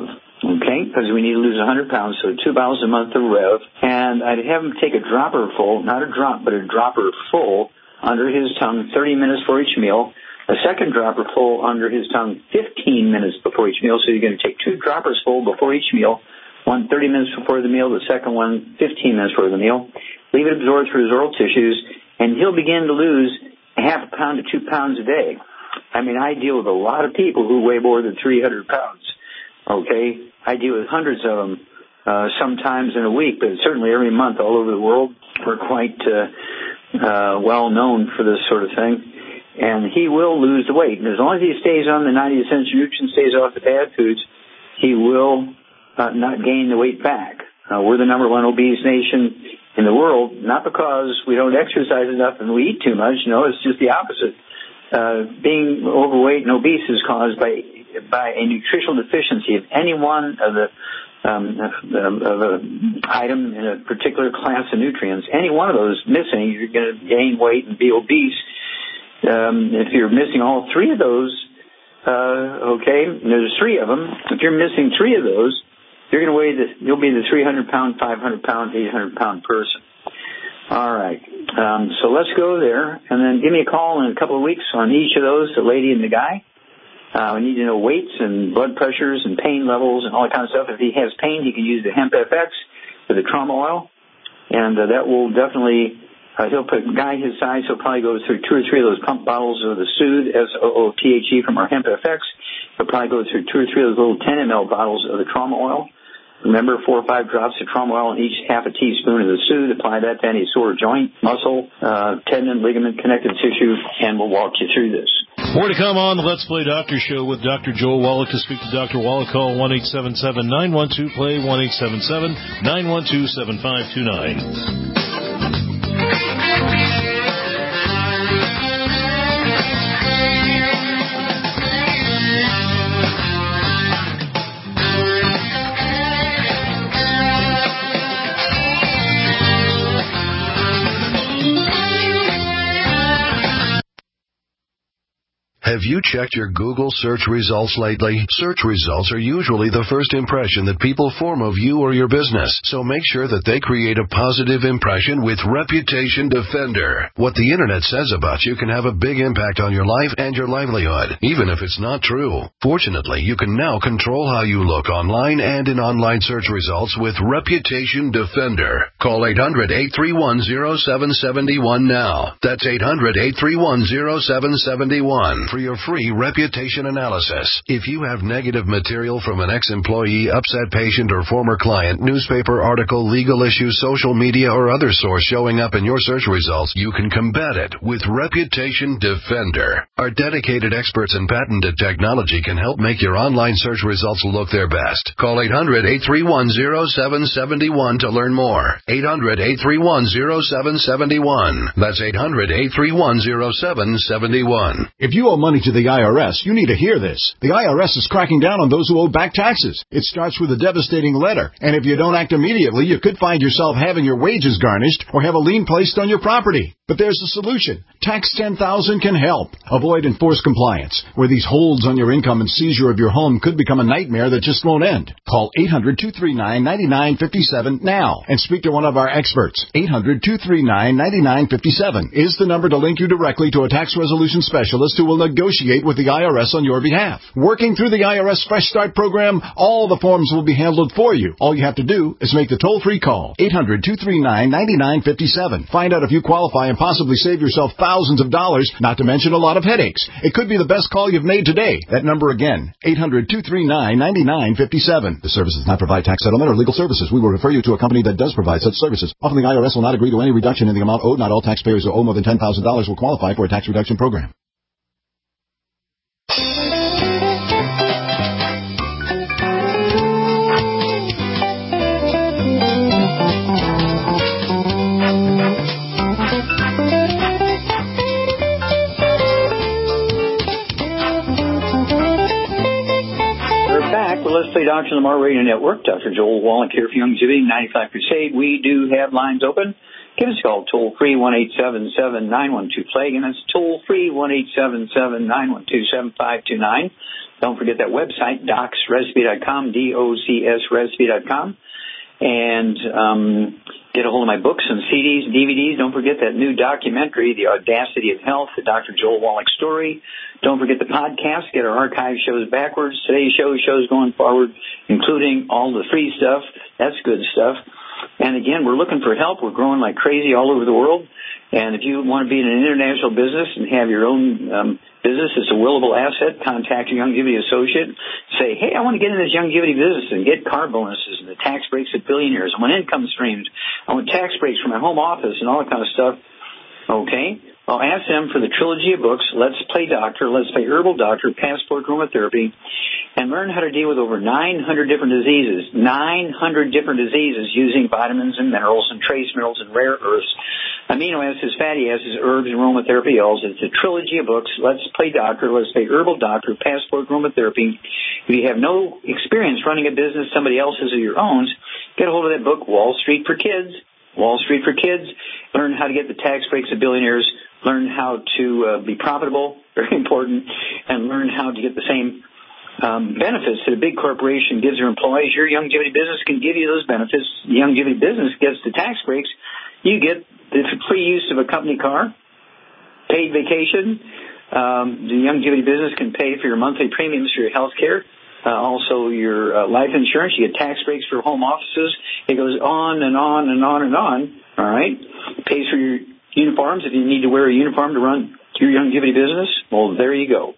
Okay, because we need to lose 100 pounds, so 2 bottles a month of Rev. And I'd have him take a dropper full, not a drop, but a dropper full under his tongue 30 minutes for each meal. A second dropper full under his tongue 15 minutes before each meal. So you're going to take 2 droppers full before each meal, one 30 minutes before the meal, the second one 15 minutes before the meal. Leave it absorb through his oral tissues, and he'll begin to lose a half a pound to 2 pounds a day. I mean, I deal with a lot of people who weigh more than 300 pounds. Okay, I deal with hundreds of them sometimes in a week, but certainly every month all over the world. We're quite well known for this sort of thing. And he will lose the weight. And as long as he stays on the 90 essential nutrients, stays off the bad foods, he will not gain the weight back. We're the number 1 obese nation in the world, not because we don't exercise enough and we eat too much. No, it's just the opposite. Being overweight and obese is caused by a nutritional deficiency of any one of the item in a particular class of nutrients. Any one of those missing, you're going to gain weight and be obese. If you're missing all 3 of those, okay, there's 3 of them. If you're missing 3 of those, you're going to you'll be the 300-pound, 500-pound, 800-pound person. All right. So let's go there, and then give me a call in a couple of weeks on each of those, the lady and the guy. We need to know weights and blood pressures and pain levels and all that kind of stuff. If he has pain, he can use the Hemp FX with the trauma oil, and that will definitely. He'll put a guy his size. He'll probably go through 2 or 3 of those pump bottles of the Soothe SOOTHE from our Hemp FX. He'll probably go through 2 or 3 of those little 10 ml bottles of the trauma oil. Remember, 4 or 5 drops of trauma oil in each half a teaspoon of the Soothe. Apply that to any sore joint, muscle, tendon, ligament, connective tissue, and we'll walk you through this. More to come on the Let's Play Doctor Show with Dr. Joel Wallach. To speak to Dr. Wallach, call 1-877-912-PLAY, 1-877-912-7529. Have you checked your Google search results lately? Search results are usually the first impression that people form of you or your business, so make sure that they create a positive impression with Reputation Defender. What the internet says about you can have a big impact on your life and your livelihood, even if it's not true. Fortunately, you can now control how you look online and in online search results with Reputation Defender. Call 800-831-0771 now. That's 800-831-0771 for your free reputation analysis. If you have negative material from an ex-employee, upset patient, or former client, newspaper article, legal issue, social media, or other source showing up in your search results, you can combat it with Reputation Defender. Our dedicated experts in patented technology can help make your online search results look their best. Call 800-831-0771 to learn more. 800-831-0771. That's 800-831-0771. If you owe money to the IRS, you need to hear this. The IRS is cracking down on those who owe back taxes. It starts with a devastating letter, and if you don't act immediately, you could find yourself having your wages garnished or have a lien placed on your property. But there's a solution. Tax 10,000 can help. Avoid enforced compliance, where these holds on your income and seizure of your home could become a nightmare that just won't end. Call 800-239-9957 now and speak to one of our experts. 800-239-9957 is the number to link you directly to a tax resolution specialist who will negotiate with the IRS on your behalf. Working through the IRS Fresh Start program, all the forms will be handled for you. All you have to do is make the toll-free call. 800-239-9957. Find out if you qualify and possibly save yourself thousands of dollars, not to mention a lot of headaches. It could be the best call you've made today. That number again, 800-239-9957. The service does not provide tax settlement or legal services. We will refer you to a company that does provide such services. Often the IRS will not agree to any reduction in the amount owed. Not all taxpayers who owe more than $10,000 will qualify for a tax reduction program. Let's Play Doctor Lamar Radio Network. Dr. Joel Wallach here for Youngevity 95 Crusade. We do have lines open. give us a call, toll-free, 1-877-912-PLAY. And that's toll-free, 1-877-912-7529. Don't forget that website, docsrecipe.com, DOCSrecipe.com. And get a hold of my books and CDs, DVDs. Don't forget that new documentary, The Audacity of Health, the Dr. Joel Wallach story. Don't forget the podcast. Get our archive shows backwards. Today's shows going forward, including all the free stuff. That's good stuff. And again, we're looking for help. We're growing like crazy all over the world. And if you want to be in an international business and have your own business, it's a willable asset. Contact your Youngevity associate. Say, hey, I want to get in this Youngevity business and get car bonuses and the tax breaks at billionaires. I want income streams. I want tax breaks for my home office and all that kind of stuff. Okay. I'll ask them for the trilogy of books, Let's Play Doctor, Let's Play Herbal Doctor, Passport Aromatherapy, and learn how to deal with over 900 different diseases, 900 different diseases using vitamins and minerals and trace minerals and rare earths, amino acids, fatty acids, herbs, and aromatherapy oils. It's a trilogy of books, Let's Play Doctor, Let's Play Herbal Doctor, Passport Aromatherapy. If you have no experience running a business, somebody else's or your own, get a hold of that book, Wall Street for Kids. Wall Street for Kids. Learn how to get the tax breaks of billionaires. Learn how to be profitable, very important, and learn how to get the same benefits that a big corporation gives their employees. Your Youngevity business can give you those benefits. The Youngevity business gets the tax breaks. You get the free use of a company car, paid vacation. The Youngevity business can pay for your monthly premiums for your health care. Also your life insurance. You get tax breaks for home offices. It goes on and on and on and on. All right? It pays for your uniforms if you need to wear a uniform to run your Youngevity business. Well, there you go.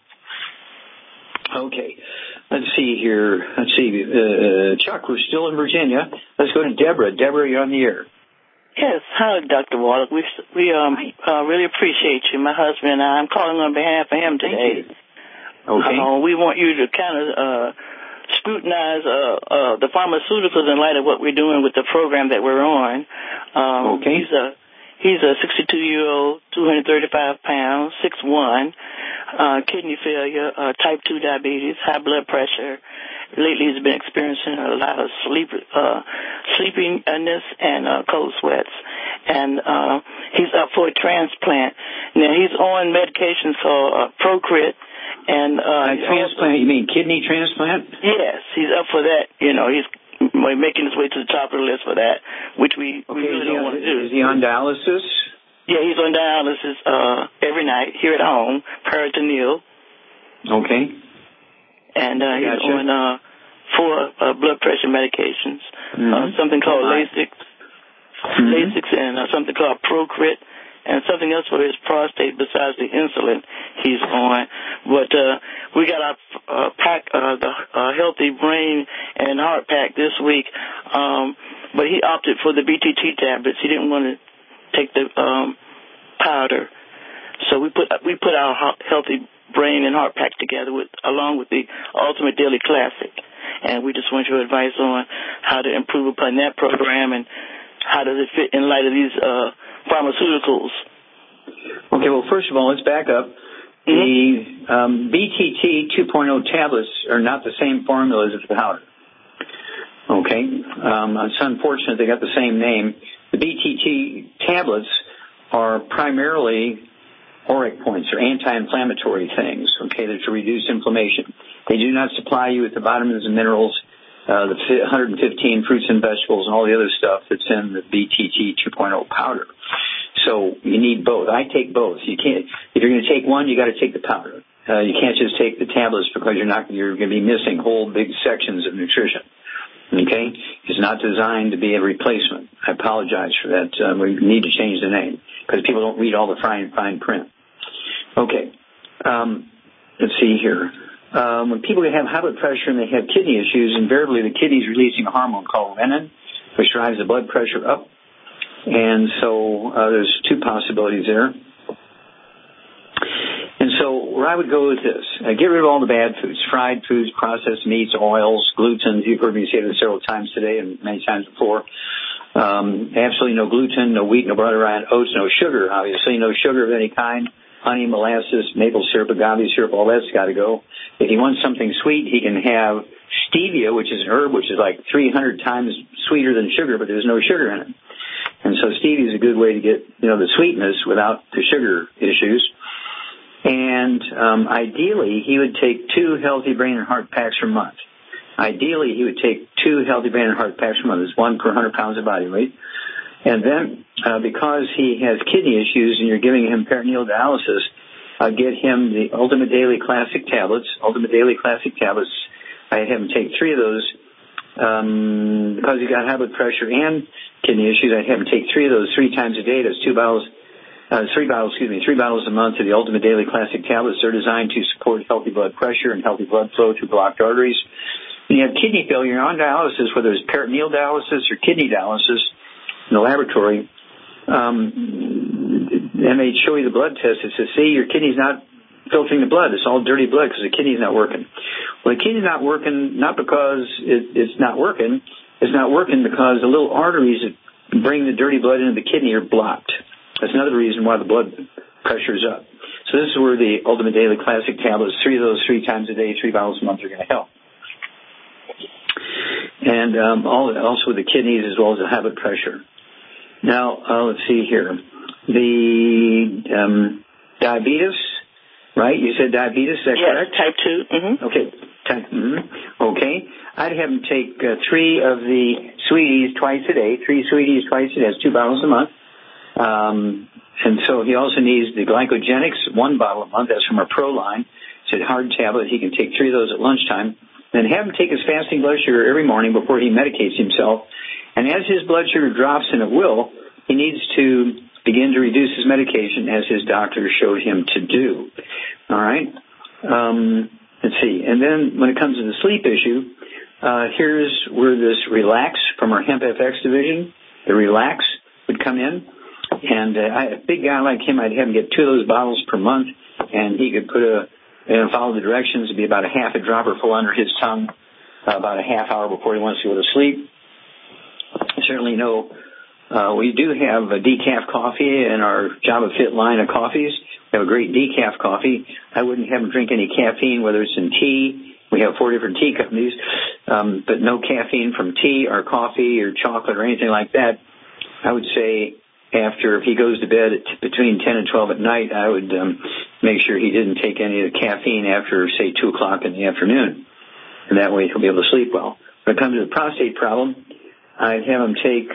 Okay. Let's see here. Chuck, we're still in Virginia. Let's go to Deborah. Deborah, you're on the air. Yes. Hi, Dr. Wallach. We really appreciate you. My husband and I'm calling on behalf of him today. Okay. We want you to kind of scrutinize the pharmaceuticals in light of what we're doing with the program that we're on. Okay. He's a 62-year-old, 235 pounds, 6'1", kidney failure, type 2 diabetes, high blood pressure. Lately he's been experiencing a lot of sleepiness and cold sweats. And he's up for a transplant. Now, he's on medication called Procrit. And transplant, you mean kidney transplant? Yes, he's up for that. You know, he's making his way to the top of the list for that, which we really don't want to do. Is he on dialysis? Yeah, he's on dialysis every night here at home, peritoneal. Okay. And he's on 4 blood pressure medications, something called Lasix, and something called Procrit, and something else for his prostate besides the insulin he's on. But we got our pack, the Healthy Brain and Heart Pack this week, but he opted for the BTT tablets. He didn't want to take the powder. So we put our Healthy Brain and Heart Pack together along with the Ultimate Daily Classic. And we just want your advice on how to improve upon that program and how does it fit in light of these pharmaceuticals. Okay, well, first of all, let's back up. The BTT 2.0 tablets are not the same formula as the powder. Okay? It's unfortunate they got the same name. The BTT tablets are primarily auric points or anti-inflammatory things, okay, that to reduce inflammation. They do not supply you with the vitamins and minerals, the 115 fruits and vegetables and all the other stuff that's in the BTT 2.0 powder. So you need both. I take both. You can't. If you're going to take one, you got to take the powder. You can't just take the tablets because you're going to be missing whole big sections of nutrition. Okay, it's not designed to be a replacement. I apologize for that. We need to change the name because people don't read all the fine print. Okay, let's see here. When people have high blood pressure and they have kidney issues, invariably the kidney's releasing a hormone called renin, which drives the blood pressure up. And so there's 2 possibilities there. And so where I would go with this, get rid of all the bad foods, fried foods, processed meats, oils, gluten. You've heard me say this several times today and many times before. Absolutely no gluten, no wheat, no butter, oats, no sugar, obviously, no sugar of any kind. Honey, molasses, maple syrup, agave syrup, all that's got to go. If he wants something sweet, he can have stevia, which is an herb, which is like 300 times sweeter than sugar, but there's no sugar in it. And so stevia is a good way to get, the sweetness without the sugar issues. And ideally, he would take 2 healthy brain and heart packs per month. Ideally, he would take 2 healthy brain and heart packs per month. It's 1 per 100 pounds of body weight. And then, because he has kidney issues and you're giving him peritoneal dialysis, get him the Ultimate Daily Classic tablets. Ultimate Daily Classic tablets. I have him take 3 of those. Because he's got high blood pressure and kidney issues, I have him take 3 of those 3 times a day. That's 3 bottles a month of the Ultimate Daily Classic tablets. They're designed to support healthy blood pressure and healthy blood flow through blocked arteries. When you have kidney failure, you're on dialysis, whether it's peritoneal dialysis or kidney dialysis in the laboratory, and they show you the blood test. It says, see, your kidney's not filtering the blood. It's all dirty blood because the kidney's not working. Well, the kidney's not working not because it's not working. It's not working because the little arteries that bring the dirty blood into the kidney are blocked. That's another reason why the blood pressure is up. So this is where the Ultimate Daily Classic tablets, 3 of those 3 times a day, 3 bottles a month are going to help. And also with the kidneys as well as the high blood pressure. Now, let's see here. The diabetes, right? You said diabetes, is that correct? Yes, type 2. Mm-hmm. Okay. Okay. I'd have him take 3 of the Sweeties twice a day. 3 Sweeties twice a day. That's 2 bottles a month. And so he also needs the Glycogenics, 1 bottle a month. That's from our Pro line. It's a hard tablet. He can take 3 of those at lunchtime. Then have him take his fasting blood sugar every morning before he medicates himself. And as his blood sugar drops, and it will, he needs to begin to reduce his medication as his doctor showed him to do. All right? Let's see. And then when it comes to the sleep issue, here's where this Relax from our Hemp FX division, the Relax would come in. And a big guy like him, I'd have him get 2 of those bottles per month, and he could follow the directions. It'd be about a half a dropper full under his tongue about a half hour before he wants to go to sleep. Certainly we do have a decaf coffee in our Java Fit line of coffees. We have a great decaf coffee. I wouldn't have him drink any caffeine, whether it's in tea. We have 4 different tea companies, but no caffeine from tea or coffee or chocolate or anything like that. I would say if he goes to bed between 10 and 12 at night, I would make sure he didn't take any of the caffeine after, say, 2 o'clock in the afternoon. And that way he'll be able to sleep well. When it comes to the prostate problem, I'd have him take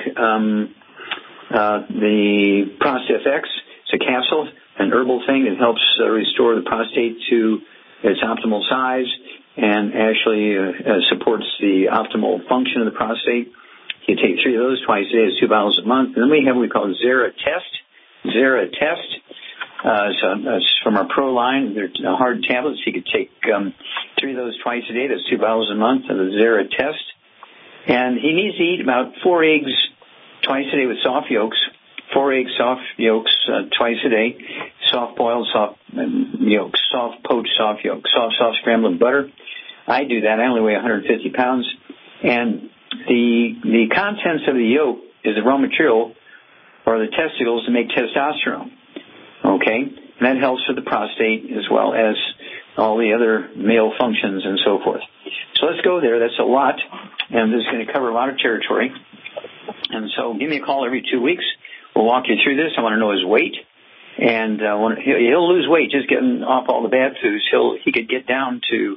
the ProstFX. It's a capsule, an herbal thing that helps restore the prostate to its optimal size and actually supports the optimal function of the prostate. You take 3 of those twice a day. It's 2 bottles a month. And then we have what we call Zera Test. Zera Test. So that's from our Pro line. They're hard tablets. You could take 3 of those twice a day. That's 2 bottles a month of the Zera Test. And he needs to eat about 4 eggs twice a day with soft yolks. 4 eggs, soft yolks twice a day. Soft boiled, soft yolks. Soft poached, soft yolks. Soft scrambled butter. I do that. I only weigh 150 pounds. And the contents of the yolk is the raw material or the testicles to make testosterone. Okay? And that helps with the prostate as well as all the other male functions and so forth. So let's go there. That's a lot. And this is going to cover a lot of territory. And so give me a call every 2 weeks. We'll walk you through this. I want to know his weight. And he'll lose weight just getting off all the bad foods. He could get down to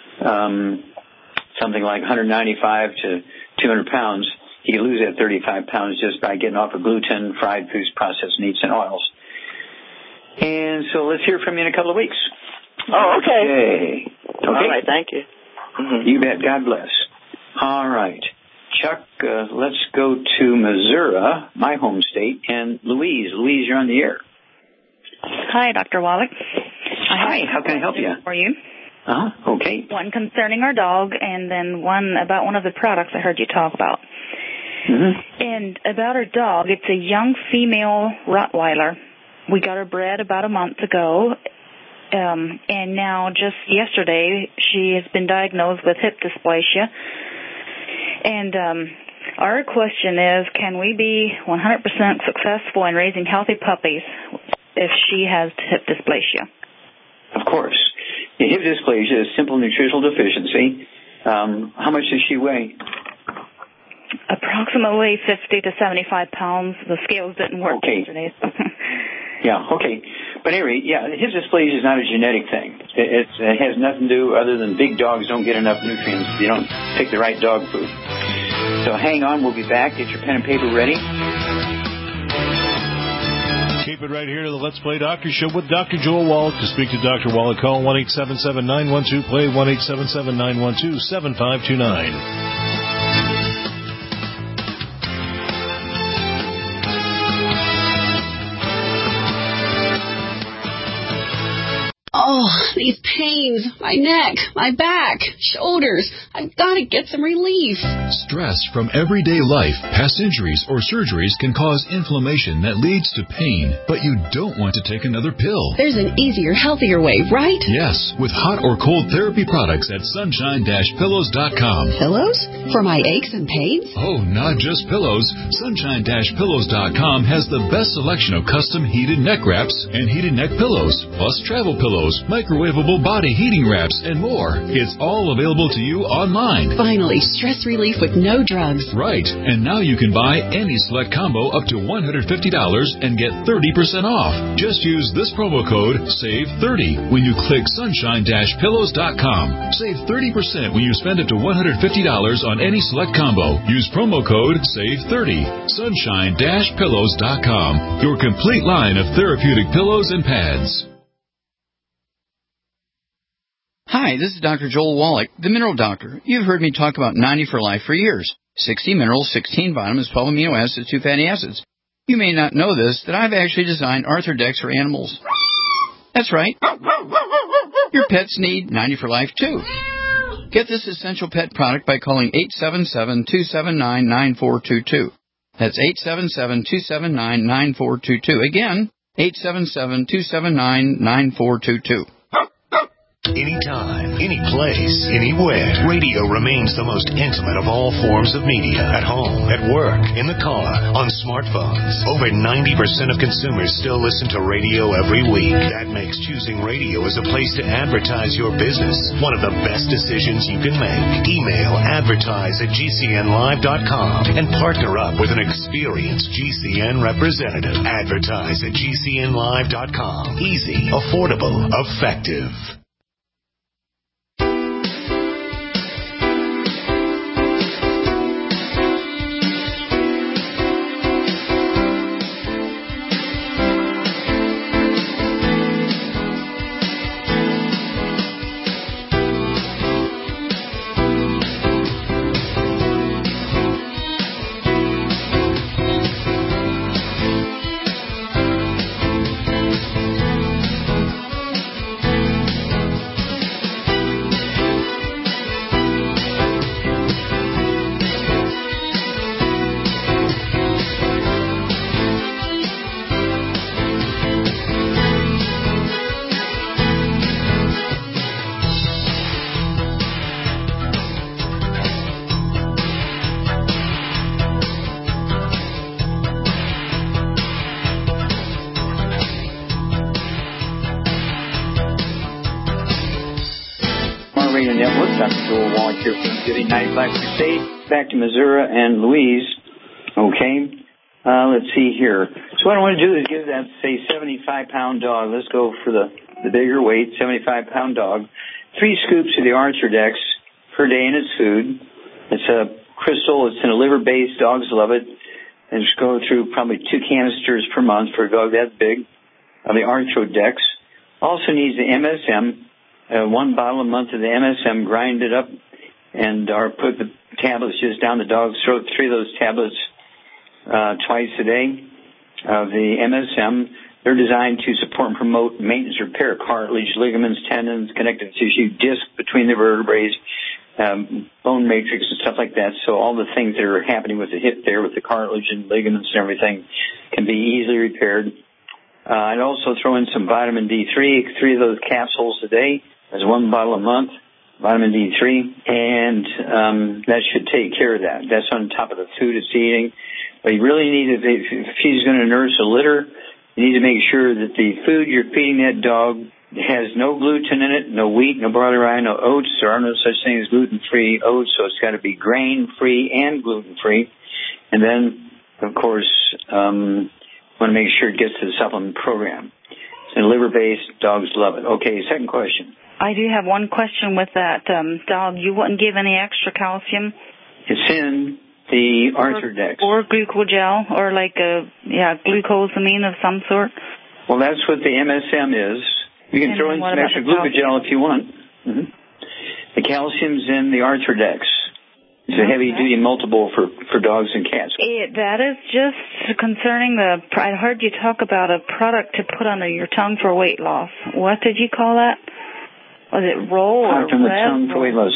something like 195 to 200 pounds. He could lose that 35 pounds just by getting off of gluten, fried foods, processed meats, and oils. And so let's hear from you in a couple of weeks. Oh, okay. Okay. All right, thank you. Mm-hmm. You bet. God bless. All right. Chuck, let's go to Missouri, my home state, and Louise. Louise, you're on the air. Hi, Dr. Wallach. Hi, how can I help you? For you. Okay. One concerning our dog, and then one about one of the products I heard you talk about. Mm-hmm. And about our dog, it's a young female Rottweiler. We got her bred about a month ago, and now just yesterday she has been diagnosed with hip dysplasia. And our question is, can we be 100% successful in raising healthy puppies if she has hip dysplasia? Of course. The hip dysplasia is simple nutritional deficiency. How much does she weigh? Approximately 50 to 75 pounds. The scales didn't work yesterday. Yeah, okay. But anyway, yeah, his dysplasia is not a genetic thing. It has nothing to do other than big dogs don't get enough nutrients. You don't pick the right dog food. So hang on, we'll be back. Get your pen and paper ready. Keep it right here to the Let's Play Doctor Show with Dr. Joel Wallach. To speak to Dr. Wallach, call 1-877-912-PLAY, 1-877-912-7529. Oh, these pains, my neck, my back, shoulders. I've got to get some relief. Stress from everyday life, past injuries, or surgeries can cause inflammation that leads to pain, but you don't want to take another pill. There's an easier, healthier way, right? Yes, with hot or cold therapy products at sunshine-pillows.com. Pillows? For my aches and pains? Oh, not just pillows. Sunshine-pillows.com has the best selection of custom heated neck wraps and heated neck pillows, plus travel pillows, microwavable body heating wraps, and more. It's all available to you online. Finally, stress relief with no drugs. Right, and now you can buy any select combo up to $150 and get 30% off. Just use this promo code SAVE30 when you click sunshine-pillows.com. Save 30% when you spend up to $150 on any select combo. Use promo code SAVE30. Sunshine-pillows.com. Your complete line of therapeutic pillows and pads. Hi, this is Dr. Joel Wallach, the Mineral Doctor. You've heard me talk about 90 for Life for years. 60 minerals, 16 vitamins, 12 amino acids, 2 fatty acids. You may not know this, that I've actually designed Arthrodex for animals. That's right. Your pets need 90 for Life, too. Get this essential pet product by calling 877-279-9422. That's 877-279-9422. Again, 877-279-9422. Anytime, any place, anywhere. Radio remains the most intimate of all forms of media. At home, at work, in the car, on smartphones. Over 90% of consumers still listen to radio every week. That makes choosing radio as a place to advertise your business one of the best decisions you can make. Email advertise@gcnlive.com and partner up with an experienced GCN representative. Advertise@gcnlive.com. Easy, affordable, effective. Back to Missouri and Louise. Okay. Let's see here. So what I want to do is give that, say, 75-pound dog. Let's go for the bigger weight, 75-pound dog. 3 scoops of the Arthrodex per day in its food. It's a crystal. It's in a liver-based. Dogs love it. And just go through probably 2 canisters per month for a dog that big of the Arthrodex. Also needs the MSM, 1 bottle a month of the MSM, grind it up, and or put the tablets just down the dog's throat, 3 of those tablets twice a day of the MSM. They're designed to support and promote maintenance, repair, cartilage, ligaments, tendons, connective tissue, disc between the vertebrae, bone matrix and stuff like that. So all the things that are happening with the hip there, with the cartilage and ligaments and everything, can be easily repaired. I'd also throw in some vitamin D3, 3 of those capsules a day. There's 1 bottle a month. Vitamin D3, and that should take care of that. That's on top of the food it's eating. But you really need to, if she's going to nurse a litter, you need to make sure that the food you're feeding that dog has no gluten in it, no wheat, no barley, rye, no oats. There are no such thing as gluten-free oats, so it's got to be grain-free and gluten-free. And then, of course, want to make sure it gets to the supplement program. It's liver-based. Dogs love it. Okay, second question. I do have one question with that dog. You wouldn't give any extra calcium? It's in the Arthrodex. Or glucogel, or like glucosamine of some sort? Well, that's what the MSM is. You can throw in some extra glucogel if you want. Mm-hmm. The calcium's in the Arthrodex. It's a heavy-duty multiple for dogs and cats. That is just concerning I heard you talk about a product to put under your tongue for weight loss. What did you call that? Was it roll or on the tongue for weight loss?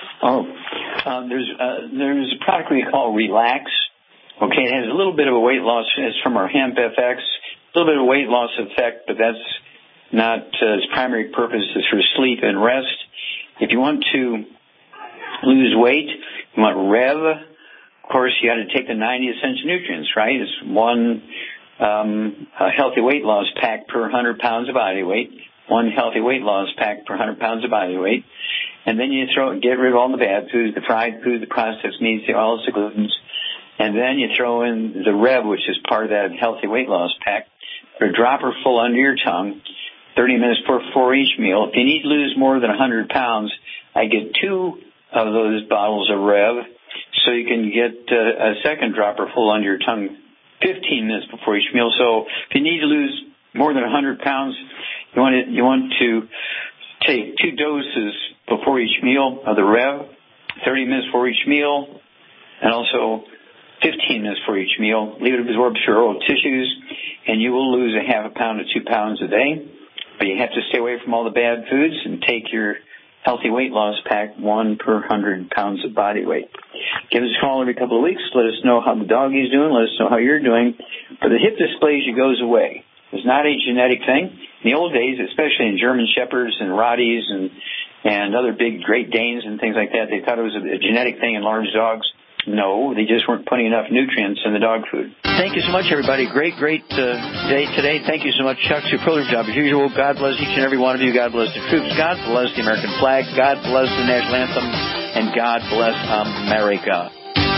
There's a product we call Relax. Okay, it has a little bit of a weight loss. It's from our Hemp FX. A little bit of a weight loss effect, but that's not its primary purpose is for sleep and rest. If you want to lose weight, you want Rev. Of course, you got to take the 90 essential nutrients, right? It's one healthy weight loss pack per 100 pounds of body weight. One healthy weight loss pack per 100 pounds of body weight. And then you get rid of all the bad foods, the fried food, the processed meats, the oils, the glutens. And then you throw in the Rev, which is part of that healthy weight loss pack. A dropper full under your tongue, 30 minutes before each meal. If you need to lose more than 100 pounds, I get 2 of those bottles of Rev, so you can get a second dropper full under your tongue 15 minutes before each meal. So if you need to lose more than 100 pounds, you want to take 2 doses before each meal of the Rev, 30 minutes before each meal, and also 15 minutes for each meal. Leave it absorb through your oral tissues, and you will lose a half a pound to 2 pounds a day. But you have to stay away from all the bad foods and take your healthy weight loss pack, 1 per 100 pounds of body weight. Give us a call every couple of weeks. Let us know how the doggy's doing. Let us know how you're doing. But the hip dysplasia goes away. It's not a genetic thing. In the old days, especially in German Shepherds and Rotties and other big Great Danes and things like that, they thought it was a genetic thing in large dogs. No, they just weren't putting enough nutrients in the dog food. Thank you so much, everybody. Great day today. Thank you so much, Chuck. Superlative job as usual. God bless each and every one of you. God bless the troops. God bless the American flag. God bless the national anthem. And God bless America.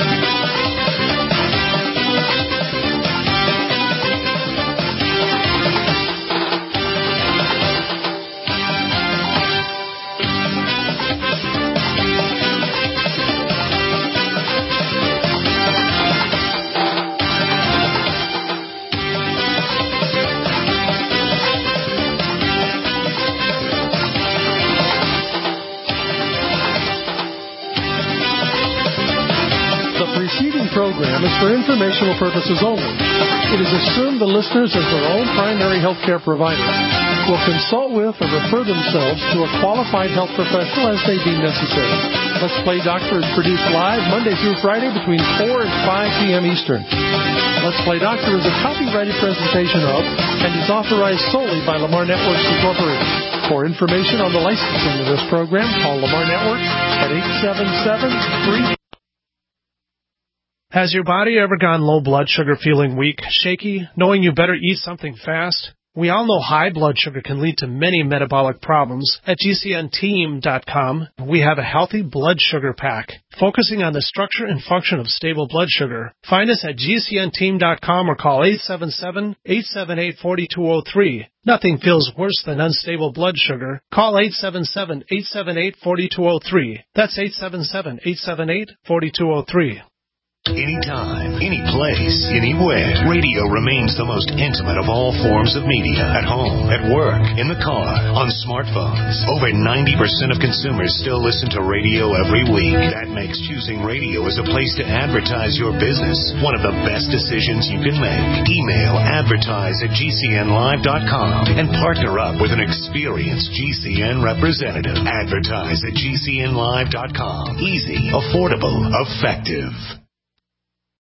Program is for informational purposes only. It is assumed the listeners, as their own primary health care provider, will consult with or refer themselves to a qualified health professional as they deem necessary. Let's Play Doctor is produced live Monday through Friday between 4 and 5 p.m. Eastern. Let's Play Doctor is a copyrighted presentation of and is authorized solely by Lamar Networks Incorporated. For information on the licensing of this program, call Lamar Networks at 877-3... Has your body ever gone low blood sugar, feeling weak, shaky, knowing you better eat something fast? We all know high blood sugar can lead to many metabolic problems. At GCNteam.com, we have a healthy blood sugar pack, focusing on the structure and function of stable blood sugar. Find us at GCNteam.com or call 877-878-4203. Nothing feels worse than unstable blood sugar. Call 877-878-4203. That's 877-878-4203. Anytime, any place, anywhere. Radio remains the most intimate of all forms of media. At home, at work, in the car, on smartphones. Over 90% of consumers still listen to radio every week. That makes choosing radio as a place to advertise your business one of the best decisions you can make. Email advertise@gcnlive.com and partner up with an experienced GCN representative. Advertise@gcnlive.com. Easy, affordable, effective.